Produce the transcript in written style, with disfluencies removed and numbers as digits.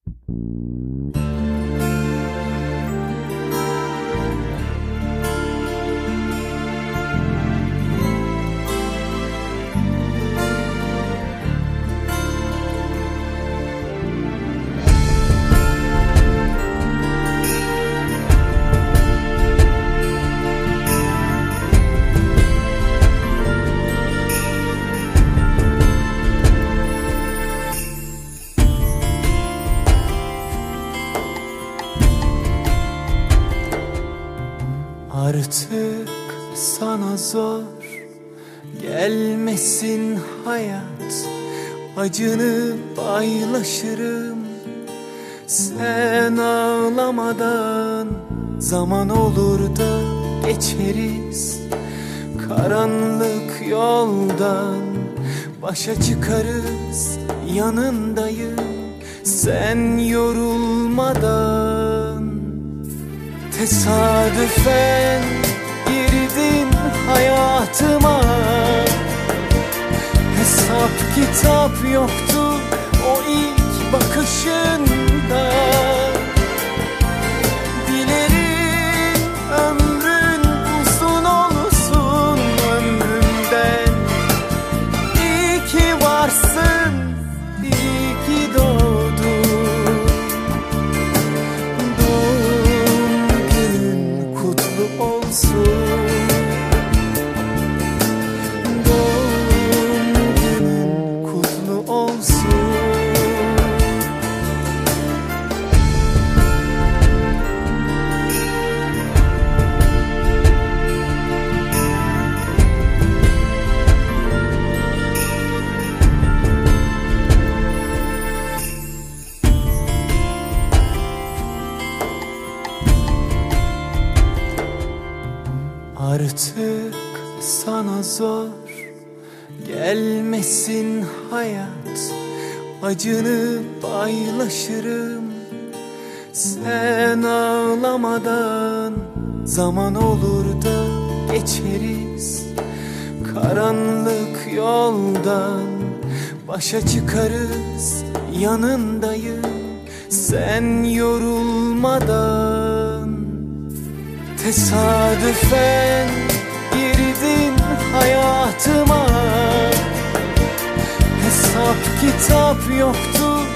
Artık sana zor gelmesin hayat, acını paylaşırım. Sen ağlamadan zaman olur da geçeriz. Karanlık yoldan başa çıkarız, yanındayım sen yorulmadan. Tesadüfen girdin hayatıma, hesap kitap yoktu o ilk bakışında. Dilerim ömrün uzun olsun ömrümden. İyi ki varsın, iyi ki doğdun. Artık sana zor gelmesin hayat, acını paylaşırım. Sen ağlamadan zaman olur da geçeriz. Karanlık yoldan başa çıkarız, yanındayım sen yorulmadan. Tesadüfen girdin hayatıma, hesap kitap yoktu